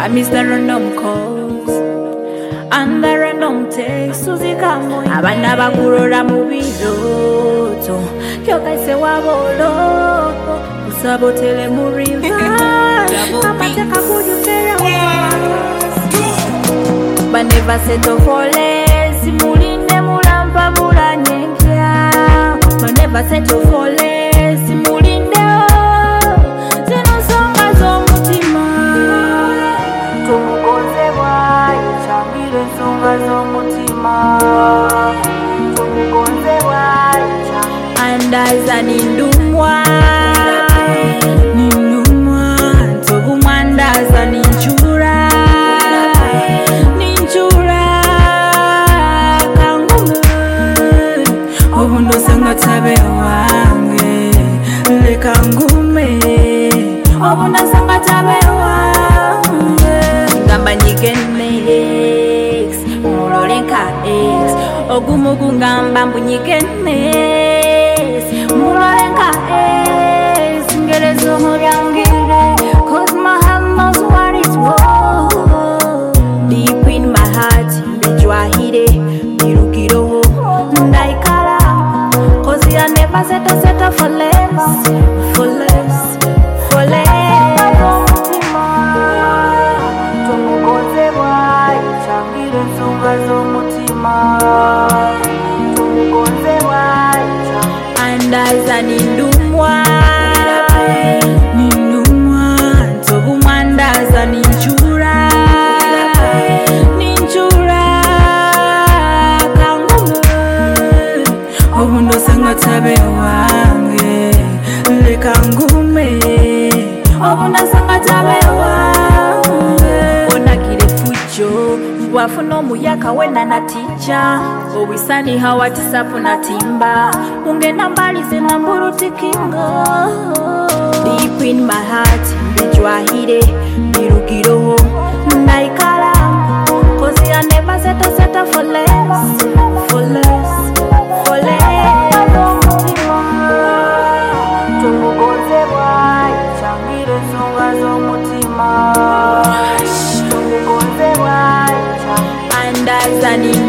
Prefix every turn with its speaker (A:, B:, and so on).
A: I miss the random calls and the random texts. Abana bakurora mu biroto kyoka se wabolo usabotele mu river amateka kujutera but never settle for less. Mulinde mulamba mulanyekya but never settle for less. Mulinde zino songa z'omutima tumugonzebwa ichambire songa z'omutima tumugonzebwa and as an indumwa togumanda as an inchura obundo sanga tabe wange leka ngume obundo sanga tabe wange ngamba nyigene ex mulolenka ex ogumugu ngamba mbunyigene mulolenka ex ngelezo muryangire cause my heart knows what is wrong. Deep in my heart mbijwahire birugiroho ndaikala cause I never settle for less, for less, for less. Tumugonzebwa ichambire songa z'omutima tumugonzebwa and as an indumwa togumanda as an inchura obundo sanga tabe wange leka ngume obundo sanga tabe wange onagire fujo bwafuna omuyaka wena na tija obwisani hawatisapu na timba ungena mbali zina mbulutikinga deep in my heart mbijwahire birugiroho ndaikala cause I never settle for less, for less, for less. Tumugonzebwa ichambire songa z'omutima tumugonzebwa and as an